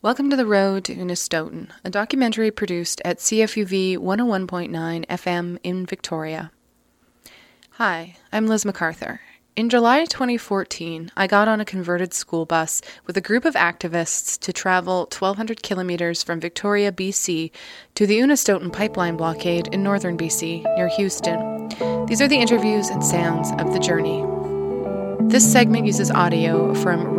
Welcome to The Road to Unistoten, a documentary produced at CFUV 101.9 FM in Victoria. Hi, I'm Liz MacArthur. In July 2014, I got on a converted school bus with a group of activists to travel 1,200 kilometres from Victoria, BC, to the Unistoten pipeline blockade in northern BC, near Houston. These are the interviews and sounds of the journey. This segment uses audio from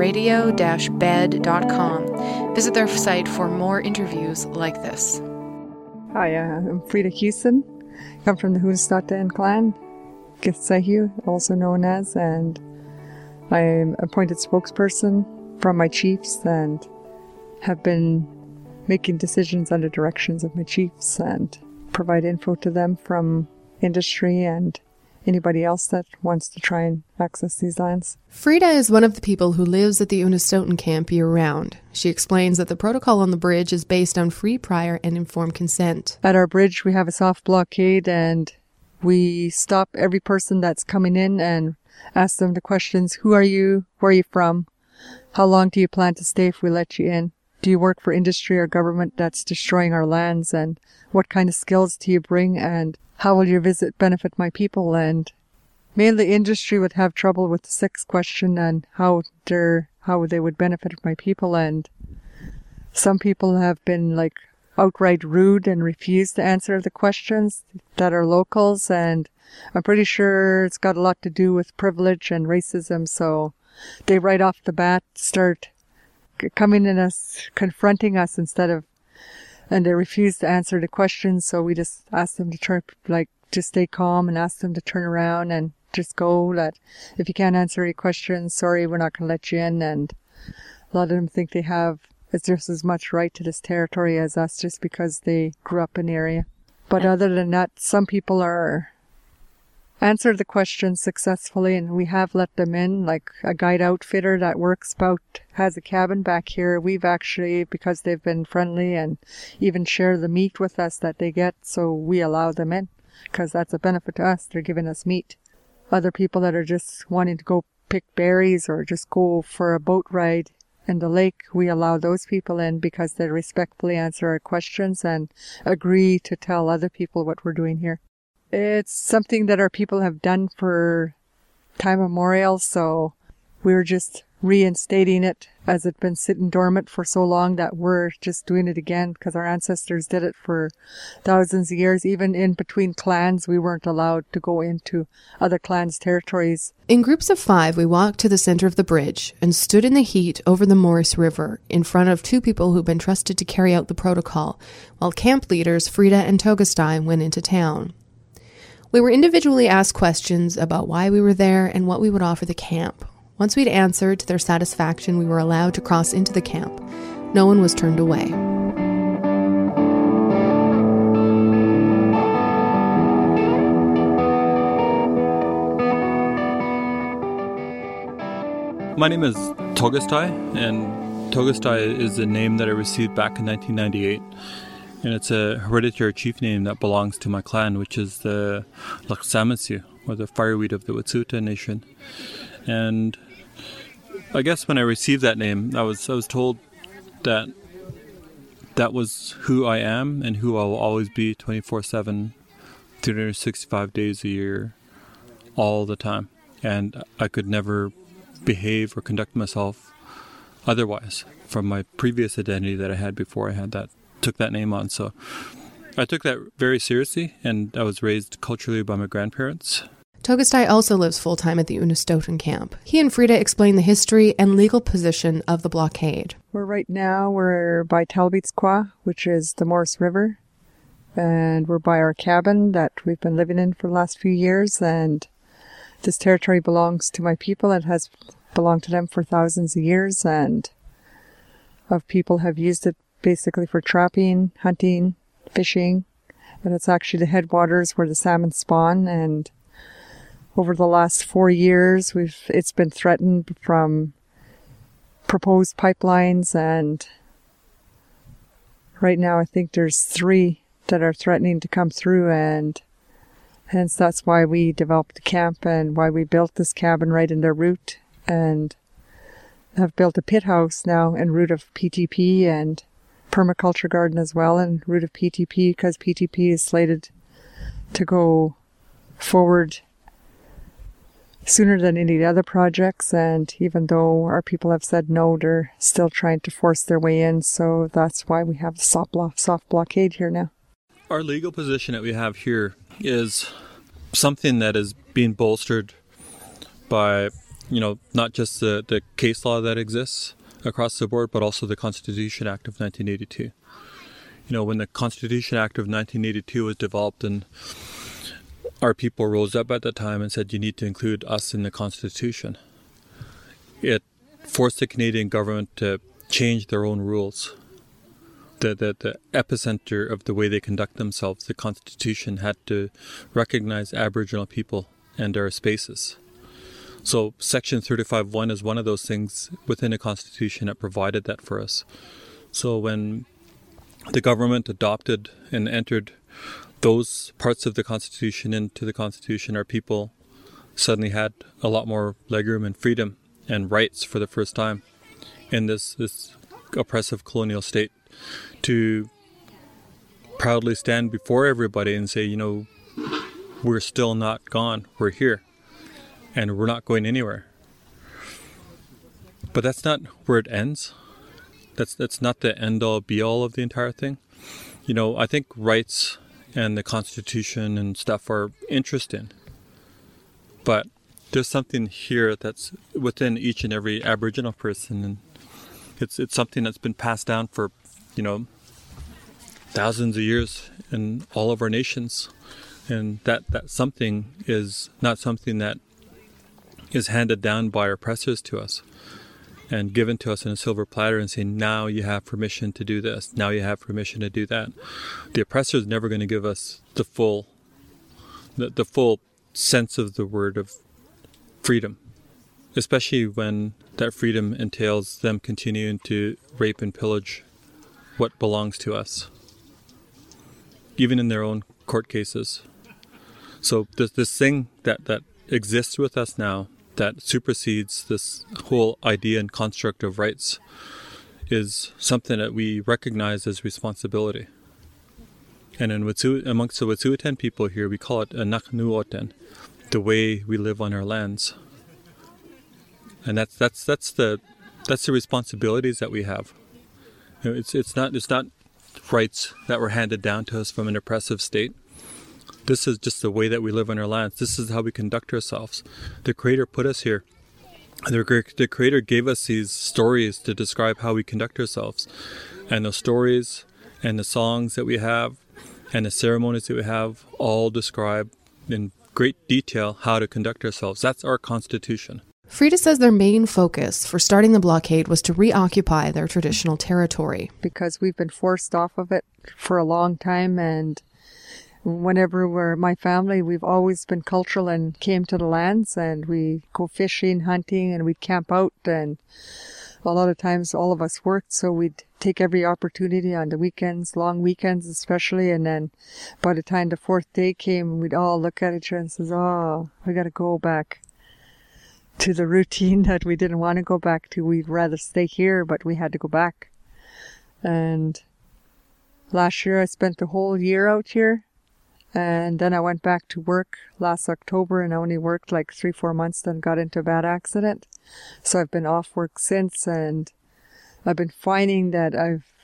radio-bed.com. Visit their site for more interviews like this. Hi, I'm Frida Houston. I come from the Unistoten clan, Githzehu, also known as, and I'm appointed spokesperson from my chiefs and have been making decisions under directions of my chiefs and provide info to them from industry and anybody else that wants to try and access these lands. Frida is one of the people who lives at the Unistoten camp year-round. She explains that the protocol on the bridge is based on free, prior, and informed consent. At our bridge, we have a soft blockade, and we stop every person that's coming in and ask them the questions: who are you? Where are you from? How long do you plan to stay if we let you in? Do you work for industry or government that's destroying our lands? And what kind of skills do you bring? And how will your visit benefit my people? And mainly industry would have trouble with the sixth question and how they would benefit my people. And some people have been like outright rude and refused to answer the questions that are locals. And I'm pretty sure it's got a lot to do with privilege and racism. So they right off the bat start coming in us, confronting us and they refuse to answer the questions, so we just ask them to just stay calm and ask them to turn around and just go. That if you can't answer any questions, sorry, we're not going to let you in. And a lot of them think they have just as much right to this territory as us just because they grew up in the area. But other than that, some people are answered the questions successfully, and we have let them in, like a guide outfitter that has a cabin back here. We've actually, because they've been friendly and even share the meat with us that they get, so we allow them in because that's a benefit to us. They're giving us meat. Other people that are just wanting to go pick berries or just go for a boat ride in the lake, we allow those people in because they respectfully answer our questions and agree to tell other people what we're doing here. It's something that our people have done for time immemorial, so we're just reinstating it as it's been sitting dormant for so long that we're just doing it again because our ancestors did it for thousands of years. Even in between clans, we weren't allowed to go into other clans' territories. In groups of 5, we walked to the center of the bridge and stood in the heat over the Morris River in front of 2 people who'd been trusted to carry out the protocol, while camp leaders Frida and Togastai went into town. We were individually asked questions about why we were there and what we would offer the camp. Once we'd answered to their satisfaction, we were allowed to cross into the camp. No one was turned away. My name is Togastai, and Togastai is a name that I received back in 1998. And it's a hereditary chief name that belongs to my clan, which is the Laksamatsu, or the fireweed of the Wet'suwet'en Nation. And I guess when I received that name, I was told that was who I am and who I will always be 24/7, 365 days a year, all the time. And I could never behave or conduct myself otherwise from my previous identity that I had before I took that name on. So I took that very seriously, and I was raised culturally by my grandparents. Togastai also lives full-time at the Unistoten camp. He and Frida explain the history and legal position of the blockade. We're by Talbot's, which is the Morris River, and we're by our cabin that we've been living in for the last few years, and this territory belongs to my people. It has belonged to them for thousands of years, and people have used it basically for trapping, hunting, fishing, and it's actually the headwaters where the salmon spawn. And over the last 4 years, it's been threatened from proposed pipelines, and right now I think there's 3 that are threatening to come through, and hence that's why we developed the camp and why we built this cabin right in their route. And have built a pit house now en route of PTP and permaculture garden as well en route of PTP, because PTP is slated to go forward sooner than any other projects, and even though our people have said no, they're still trying to force their way in, so that's why we have the soft blockade here now. Our legal position that we have here is something that is being bolstered by, not just the case law that exists across the board, but also the Constitution Act of 1982. When the Constitution Act of 1982 was developed, and our people rose up at that time and said, you need to include us in the Constitution. It forced the Canadian government to change their own rules. The epicenter of the way they conduct themselves, the Constitution had to recognize Aboriginal people and their spaces. So Section 35(1) is one of those things within the Constitution that provided that for us. So when the government adopted and entered those parts of the Constitution into the Constitution, our people suddenly had a lot more legroom and freedom and rights for the first time in this oppressive colonial state to proudly stand before everybody and say, we're still not gone, we're here, and we're not going anywhere. But that's not where it ends. That's not the end-all, be-all of the entire thing. I think rights and the Constitution and stuff are interesting, but there's something here that's within each and every Aboriginal person, and it's something that's been passed down for thousands of years in all of our nations, and that something is not something that is handed down by our oppressors to us and given to us in a silver platter and saying, now you have permission to do this, now you have permission to do that. The oppressor is never going to give us the full sense of the word of freedom, especially when that freedom entails them continuing to rape and pillage what belongs to us, even in their own court cases. So this thing that exists with us now, that supersedes this whole idea and construct of rights, is something that we recognize as responsibility. And amongst the Wet'suwet'en people here, we call it a Naknuoten, the way we live on our lands. And that's the responsibilities that we have. It's not rights that were handed down to us from an oppressive state. This is just the way that we live on our lands. This is how we conduct ourselves. The Creator put us here. The Creator gave us these stories to describe how we conduct ourselves. And those stories and the songs that we have and the ceremonies that we have all describe in great detail how to conduct ourselves. That's our Constitution. Frida says their main focus for starting the blockade was to reoccupy their traditional territory. Because we've been forced off of it for a long time, and whenever my family, we've always been cultural and came to the lands, and we go fishing, hunting, and we'd camp out, and a lot of times all of us worked, so we'd take every opportunity on the weekends, long weekends especially, and then by the time the fourth day came, we'd all look at each other and say, we got to go back to the routine that we didn't want to go back to. We'd rather stay here, but we had to go back. And last year I spent the whole year out here, and then I went back to work last October, and I only worked like 3-4 months, then got into a bad accident. So I've been off work since, and I've been finding that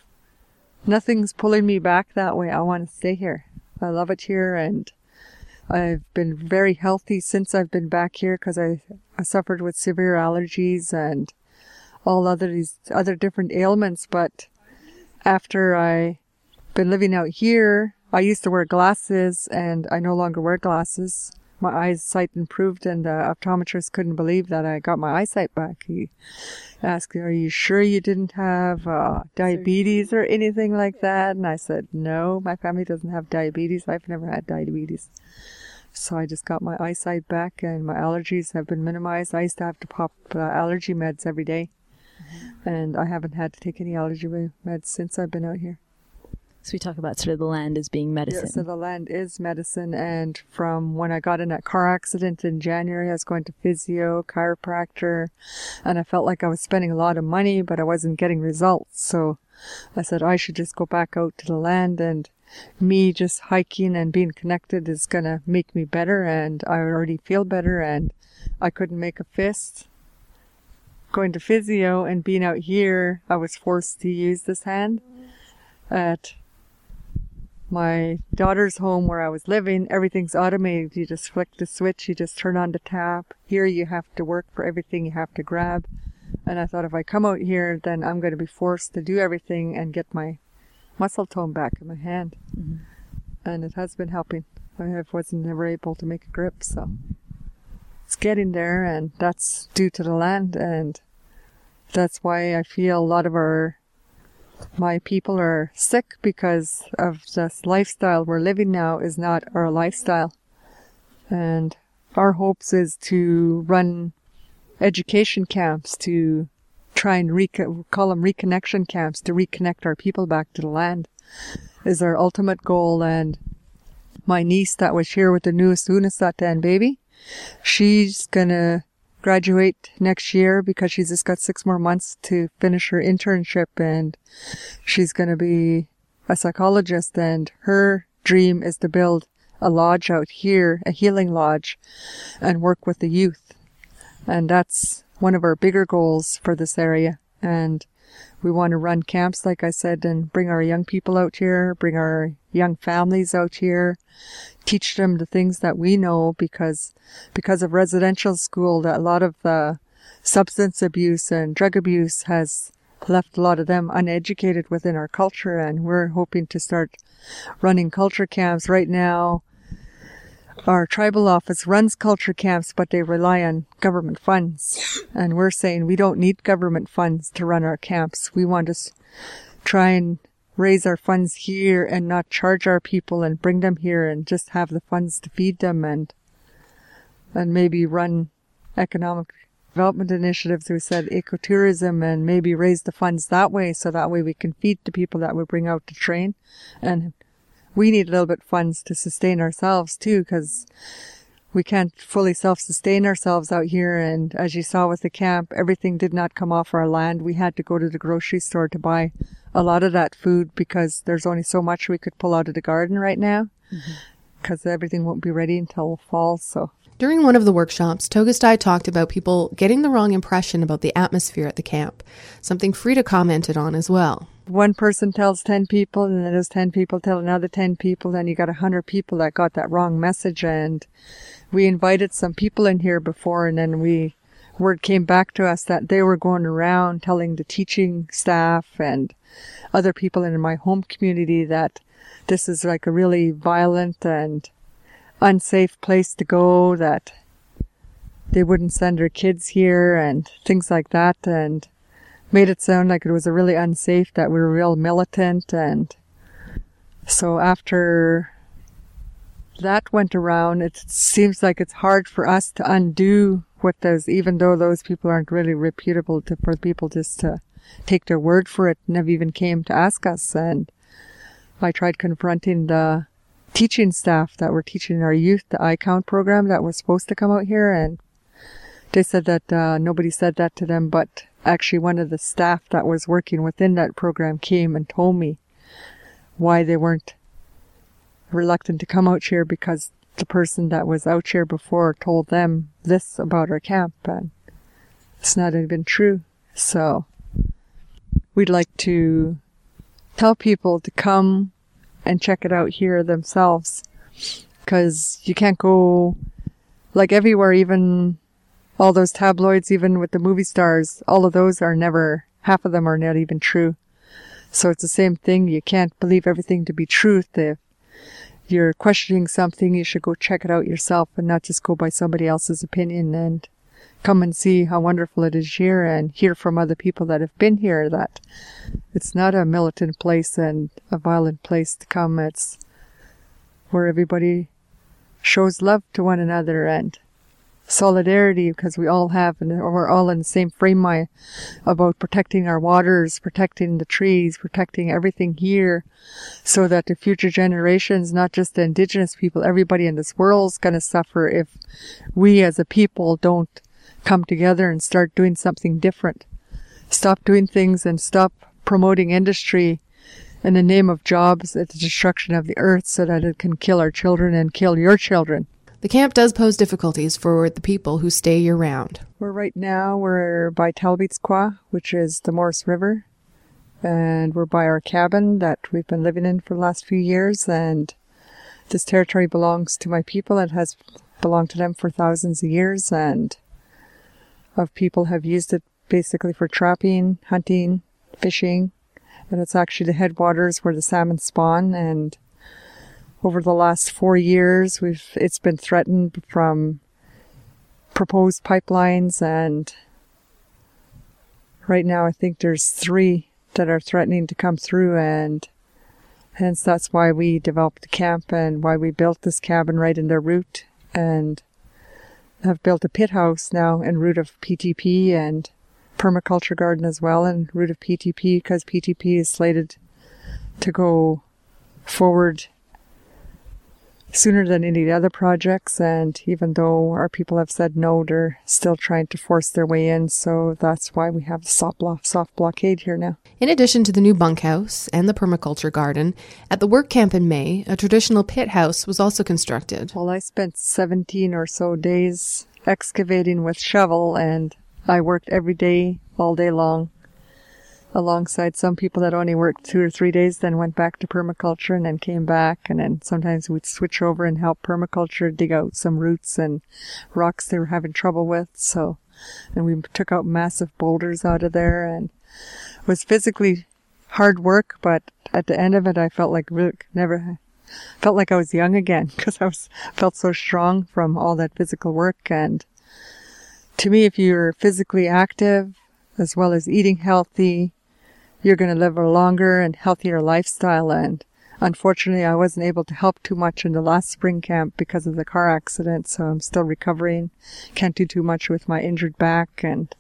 nothing's pulling me back that way. I want to stay here. I love it here, and I've been very healthy since I've been back here, because I suffered with severe allergies and all these other different ailments. But after I've been living out here, I used to wear glasses, and I no longer wear glasses. My eyesight improved, and the optometrist couldn't believe that I got my eyesight back. He asked, are you sure you didn't have diabetes or anything like that? And I said, no, my family doesn't have diabetes. I've never had diabetes. So I just got my eyesight back, and my allergies have been minimized. I used to have to pop allergy meds every day, and I haven't had to take any allergy meds since I've been out here. So we talk about sort of the land as being medicine. Yeah, so the land is medicine. And from when I got in that car accident in January, I was going to physio, chiropractor, and I felt like I was spending a lot of money, but I wasn't getting results. So I said I should just go back out to the land, and me just hiking and being connected is going to make me better. And I already feel better, and I couldn't make a fist. Going to physio and being out here, I was forced to use this hand. At my daughter's home where I was living, everything's automated. You just flick the switch, you just turn on the tap. Here you have to work for everything, you have to grab. And I thought if I come out here, then I'm going to be forced to do everything and get my muscle tone back in my hand. Mm-hmm. And it has been helping. I wasn't never able to make a grip, so it's getting there, and that's due to the land. And that's why I feel a lot of my people are sick, because of this lifestyle we're living now is not our lifestyle. And our hopes is to run education camps, to try and call them reconnection camps, to reconnect our people back to the land is our ultimate goal. And my niece that was here with the newest Unisatan baby, she's gonna graduate next year because she's just got 6 more months to finish her internship, and she's going to be a psychologist, and her dream is to build a lodge out here, a healing lodge, and work with the youth. And that's one of our bigger goals for this area. And we want to run camps, like I said, and bring our young people out here, bring our young families out here, teach them the things that we know, because of residential school, that a lot of the substance abuse and drug abuse has left a lot of them uneducated within our culture. And we're hoping to start running culture camps. Right now, our tribal office runs culture camps, but they rely on government funds. And we're saying we don't need government funds to run our camps. We want to try and raise our funds here and not charge our people and bring them here and just have the funds to feed them, and maybe run economic development initiatives. We said ecotourism, and maybe raise the funds that way, so that way we can feed the people that we bring out to train. And we need a little bit of funds to sustain ourselves too, because we can't fully self-sustain ourselves out here. And as you saw with the camp, everything did not come off our land. We had to go to the grocery store to buy a lot of that food, because there's only so much we could pull out of the garden right now, because everything won't be ready until fall. So during one of the workshops, Togastai talked about people getting the wrong impression about the atmosphere at the camp, something Frida commented on as well. One person tells 10 people, and then those 10 people tell another 10 people, then you got 100 people that got that wrong message. And we invited some people in here before, and then word came back to us that they were going around telling the teaching staff and other people in my home community that this is like a really violent and unsafe place to go, that they wouldn't send their kids here and things like that, and made it sound like it was a really unsafe, that we were real militant. And so after that went around, it seems like it's hard for us to undo what those, even though those people aren't really reputable, for people just to take their word for it, never even came to ask us. And I tried confronting the teaching staff that were teaching our youth the iCount program that was supposed to come out here, and they said that nobody said that to them, but actually one of the staff that was working within that program came and told me why they weren't reluctant to come out here, because the person that was out here before told them this about our camp, and it's not even true. So we'd like to tell people to come and check it out here themselves, because you can't go like everywhere, even all those tabloids, even with the movie stars, all of those are never, half of them are not even true. So it's the same thing. You can't believe everything to be truth. If you're questioning something, you should go check it out yourself and not just go by somebody else's opinion, and come and see how wonderful it is here, and hear from other people that have been here that it's not a militant place and a violent place to come. It's where everybody shows love to one another and solidarity, because we all have, and we're all in the same frame about protecting our waters, protecting the trees, protecting everything here, so that the future generations, not just the Indigenous people, everybody in this world is going to suffer if we as a people don't come together and start doing something different. Stop doing things and stop promoting industry in the name of jobs at the destruction of the earth so that it can kill our children and kill your children. The camp does pose difficulties for the people who stay year-round. We're by Talbot's, which is the Morris River, and we're by our cabin that we've been living in for the last few years, and this territory belongs to my people. It has belonged to them for thousands of years, and people have used it basically for trapping, hunting, fishing, and it's actually the headwaters where the salmon spawn. And over the last 4 years, it's been threatened from proposed pipelines, and right now I think there's 3 that are threatening to come through, and hence that's why we developed the camp and why we built this cabin right in their route, and have built a pit house now en route of PTP, and permaculture garden as well en route of PTP, because PTP is slated to go forward sooner than any other projects, and even though our people have said no, they're still trying to force their way in, so that's why we have the soft blockade here now. In addition to the new bunkhouse and the permaculture garden, at the work camp in May, a traditional pit house was also constructed. Well, I spent 17 or so days excavating with shovel, and I worked every day, all day long, alongside some people that only worked 2 or 3 days, then went back to permaculture and then came back, and then sometimes we'd switch over and help permaculture dig out some roots and rocks they were having trouble with. And we took out massive boulders out of there, and it was physically hard work, but at the end of it I felt like I was young again, because felt so strong from all that physical work. And to me, if you're physically active as well as eating healthy, you're going to live a longer and healthier lifestyle. And unfortunately, I wasn't able to help too much in the last spring camp because of the car accident, so I'm still recovering. Can't do too much with my injured back, and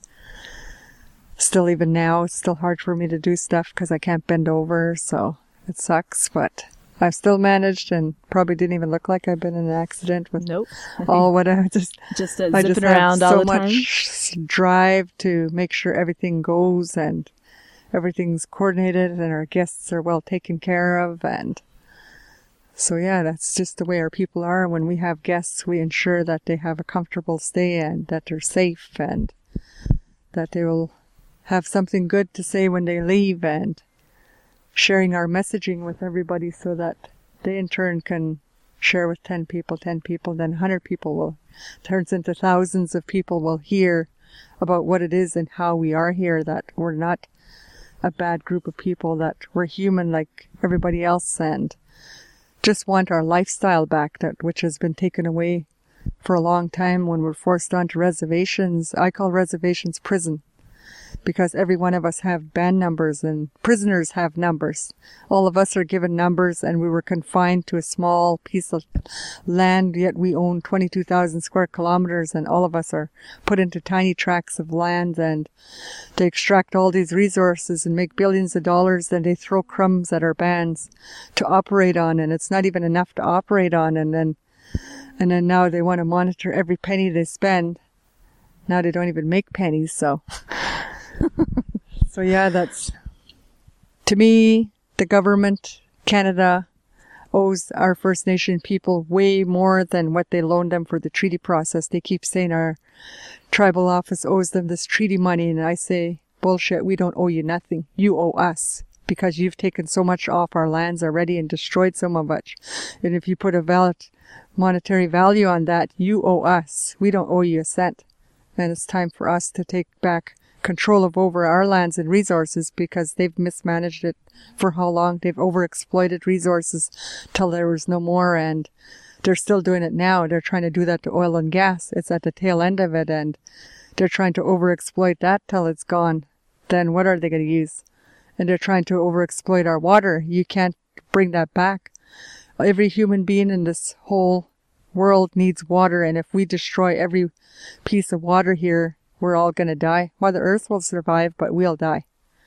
still even now, it's still hard for me to do stuff because I can't bend over, so it sucks, but I've still managed, and probably didn't even look like I've been in an accident with all what I just zipping around all the time. So much drive to make sure everything goes and everything's coordinated and our guests are well taken care of. And so, yeah, that's just the way our people are. When we have guests, we ensure that they have a comfortable stay and that they're safe and that they will have something good to say when they leave, and sharing our messaging with everybody so that they in turn can share with 10 people, then 100 people turns into thousands of people will hear about what it is and how we are here, that we're not a bad group of people, that we're human like everybody else, and just want our lifestyle back, which has been taken away for a long time when we're forced onto reservations. I call reservations prison, because every one of us have band numbers and prisoners have numbers. All of us are given numbers, and we were confined to a small piece of land, yet we own 22,000 square kilometers, and all of us are put into tiny tracts of land, and they extract all these resources and make billions of dollars, and they throw crumbs at our bands to operate on, and it's not even enough to operate on, and then now they want to monitor every penny they spend. Now they don't even make pennies, so... So yeah, that's, to me, the government, Canada, owes our First Nation people way more than what they loaned them for the treaty process. They keep saying our tribal office owes them this treaty money, and I say, bullshit, we don't owe you nothing. You owe us, because you've taken so much off our lands already and destroyed so much. And if you put a valid monetary value on that, you owe us. We don't owe you a cent. And it's time for us to take back control over our lands and resources, because they've mismanaged it for how long? They've overexploited resources till there was no more, and they're still doing it now. They're trying to do that to oil and gas. It's at the tail end of it, and they're trying to overexploit that till it's gone. Then what are they going to use? And they're trying to overexploit our water. You can't bring that back. Every human being in this whole world needs water, and if we destroy every piece of water here, we're all going to die. Mother Earth will survive, but we'll die.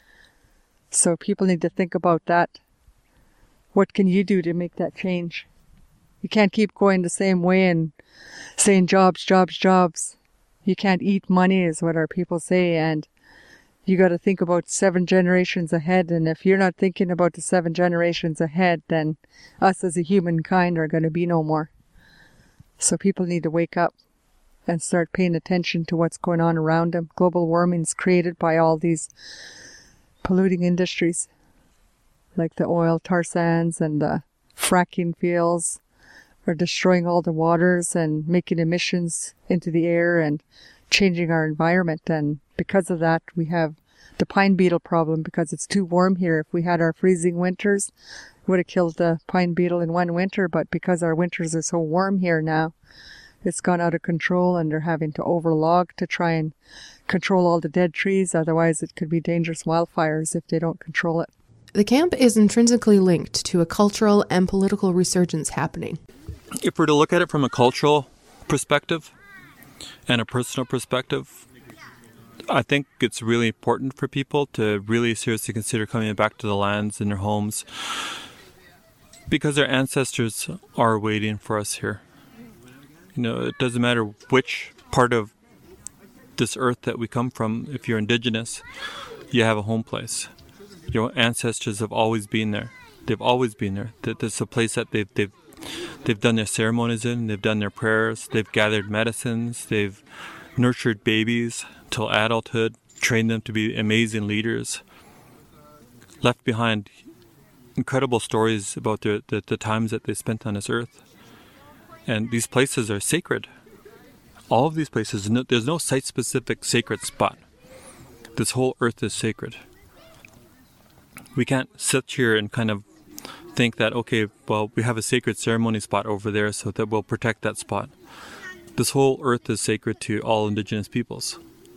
So people need to think about that. What can you do to make that change? You can't keep going the same way and saying jobs, jobs, jobs. You can't eat money is what our people say, and you got to think about 7 generations ahead, and if you're not thinking about the 7 generations ahead, then us as a humankind are going to be no more. So people need to wake up and start paying attention to what's going on around them. Global warming is created by all these polluting industries, like the oil tar sands and the fracking fields are destroying all the waters and making emissions into the air and changing our environment. And because of that, we have the pine beetle problem because it's too warm here. If we had our freezing winters, it would have killed the pine beetle in one winter, but because our winters are so warm here now, it's gone out of control, and they're having to overlog to try and control all the dead trees. Otherwise, it could be dangerous wildfires if they don't control it. The camp is intrinsically linked to a cultural and political resurgence happening. If we're to look at it from a cultural perspective and a personal perspective, I think it's really important for people to really seriously consider coming back to the lands and their homes because our ancestors are waiting for us here. You know, it doesn't matter which part of this earth that we come from. If you're Indigenous, you have a home place. Your ancestors have always been there. They've always been there. That's a place that they've done their ceremonies in. They've done their prayers. They've gathered medicines. They've nurtured babies till adulthood, trained them to be amazing leaders. Left behind incredible stories about the times that they spent on this earth. And these places are sacred. All of these places, there's no site-specific sacred spot. This whole earth is sacred. We can't sit here and kind of think that, okay, well, we have a sacred ceremony spot over there, so that we'll protect that spot. This whole earth is sacred to all Indigenous peoples.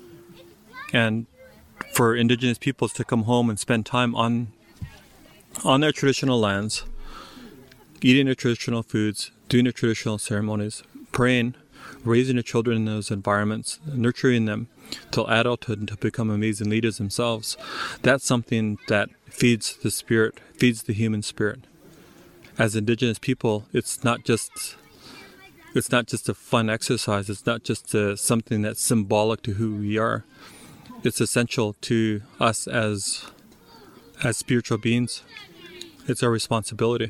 And for Indigenous peoples to come home and spend time on their traditional lands, eating their traditional foods, doing their traditional ceremonies, praying, raising their children in those environments, nurturing them till adulthood and to become amazing leaders themselves, that's something that feeds the spirit, feeds the human spirit. As Indigenous people, it's not just a fun exercise. It's not just something that's symbolic to who we are. It's essential to us as spiritual beings. It's our responsibility.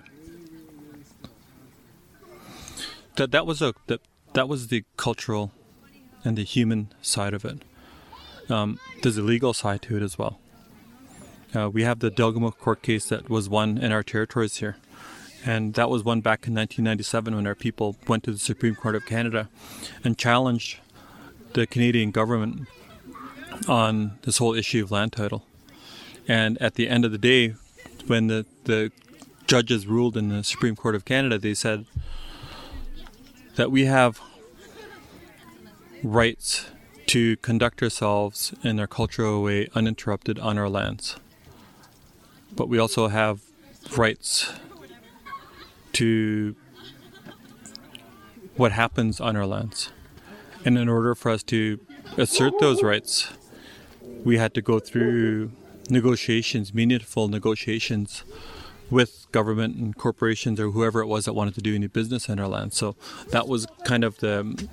That was the cultural and the human side of it. There's a legal side to it as well. We have the Delgamuukw court case that was won in our territories here. And that was won back in 1997 when our people went to the Supreme Court of Canada and challenged the Canadian government on this whole issue of land title. And at the end of the day, when the judges ruled in the Supreme Court of Canada, they said that we have rights to conduct ourselves in our cultural way uninterrupted on our lands. But we also have rights to what happens on our lands. And in order for us to assert those rights, we had to go through negotiations, meaningful negotiations with government and corporations or whoever it was that wanted to do any business in our land. So that was kind of the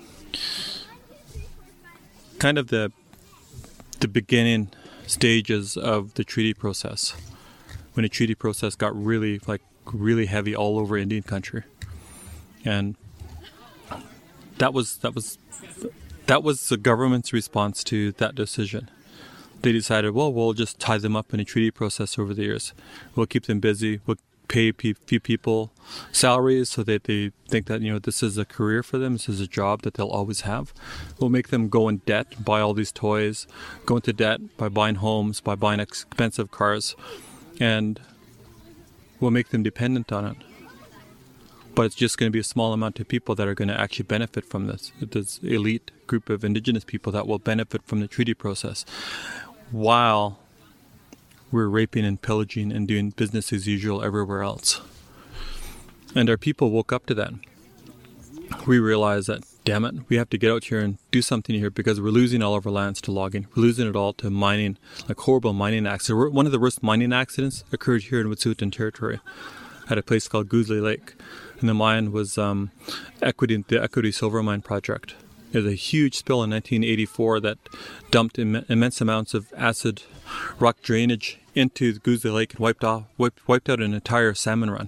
beginning stages of the treaty process, when the treaty process got really heavy all over Indian country. And that was the government's response to that decision. They decided, well, we'll just tie them up in a treaty process over the years. We'll keep them busy. We'll pay few people salaries so that they think that, this is a career for them. This is a job that they'll always have. We'll make them go in debt, buy all these toys, go into debt by buying homes, by buying expensive cars, and we'll make them dependent on it. But it's just going to be a small amount of people that are going to actually benefit from this. This elite group of Indigenous people that will benefit from the treaty process, while we're raping and pillaging and doing business as usual everywhere else. And our people woke up to that. we realized that, damn it, we have to get out here and do something here because we're losing all of our lands to logging. We're losing it all to mining, like horrible mining accidents. One of the worst mining accidents occurred here in Wet'suwet'en Territory at a place called Goosley Lake. And the mine was the Equity Silver Mine project. It was a huge spill in 1984 that dumped immense amounts of acid rock drainage into Goosley Lake and wiped out an entire salmon run.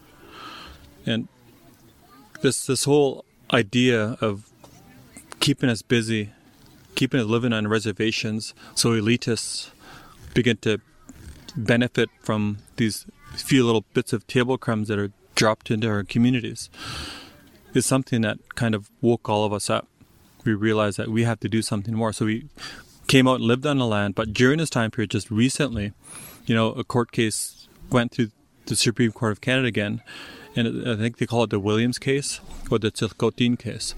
And this whole idea of keeping us busy, keeping us living on reservations, so elitists begin to benefit from these few little bits of table crumbs that are dropped into our communities, is something that kind of woke all of us up. We realized that we have to do something more. So we came out and lived on the land. But during this time period, just recently, a court case went through the Supreme Court of Canada again. And I think they call it the Williams case or the Tsilhqot'in case,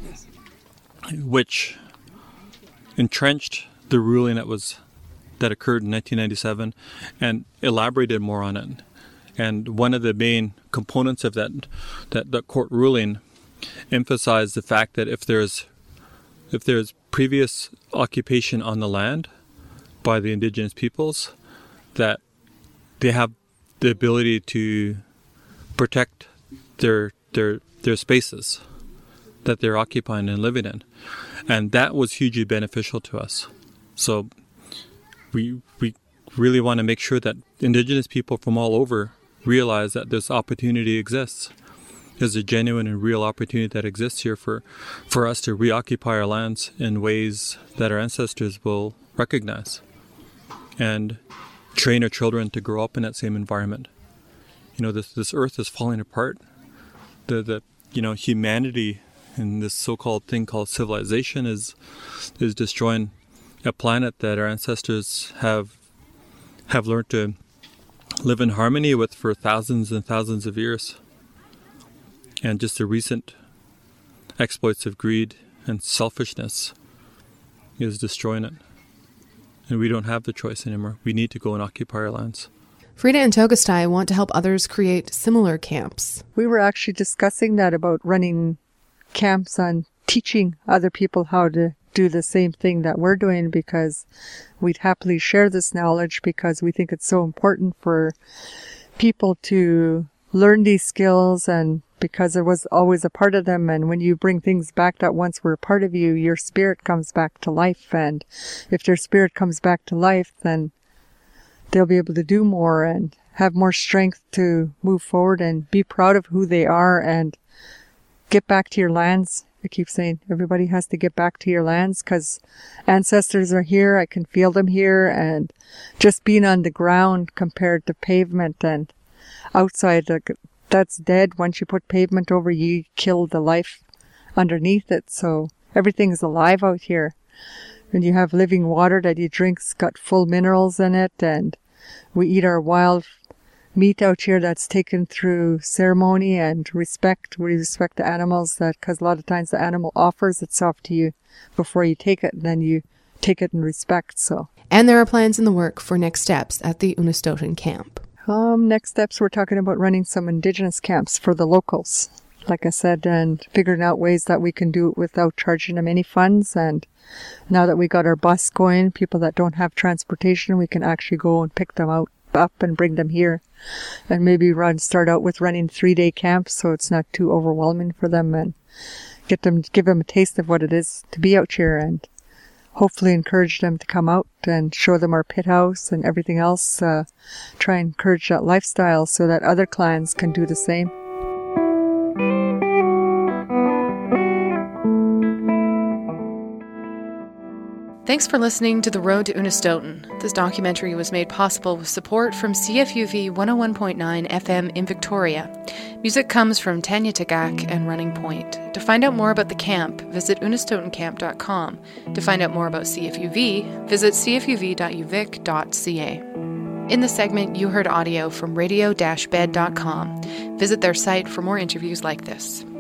which entrenched the ruling that occurred in 1997 and elaborated more on it. And one of the main components of that court ruling emphasized the fact that if there's previous occupation on the land by the Indigenous peoples, that they have the ability to protect their spaces that they're occupying and living in. And that was hugely beneficial to us. So we really want to make sure that Indigenous people from all over realize that this opportunity exists. There's a genuine and real opportunity that exists here for us to reoccupy our lands in ways that our ancestors will recognize and train our children to grow up in that same environment. This earth is falling apart. The humanity and this so-called thing called civilization is destroying a planet that our ancestors have learned to live in harmony with for thousands and thousands of years. And just the recent exploits of greed and selfishness is destroying it. And we don't have the choice anymore. We need to go and occupy our lands. Frida and Togastai want to help others create similar camps. We were actually discussing that about running camps on teaching other people how to do the same thing that we're doing, because we'd happily share this knowledge because we think it's so important for people to learn these skills, and because it was always a part of them. And when you bring things back that once were a part of you, your spirit comes back to life. And if their spirit comes back to life, then they'll be able to do more and have more strength to move forward and be proud of who they are and get back to your lands. I keep saying everybody has to get back to your lands because ancestors are here. I can feel them here. And just being on the ground compared to pavement and outside, that's dead. Once you put pavement over, you kill the life underneath it. So everything's alive out here. And you have living water that you drink's got full minerals in it. And we eat our wild meat out here that's taken through ceremony and respect. We respect the animals, because a lot of times the animal offers itself to you before you take it, and then you take it in respect. So. And there are plans in the work for next steps at the Unistoten camp. Next steps, we're talking about running some Indigenous camps for the locals, like I said, and figuring out ways that we can do it without charging them any funds. And now that we got our bus going, people that don't have transportation, we can actually go and pick them up and bring them here. And maybe start out with running 3-day camps so it's not too overwhelming for them, and give them a taste of what it is to be out here, and hopefully encourage them to come out and show them our pit house and everything else. Try and encourage that lifestyle so that other clans can do the same. Thanks for listening to The Road to Unistoten. This documentary was made possible with support from CFUV 101.9 FM in Victoria. Music comes from Tanya Tagak and Running Point. To find out more about the camp, visit unistotencamp.com. To find out more about CFUV, visit cfuv.uvic.ca. In the segment, you heard audio from radio-bed.com. Visit their site for more interviews like this.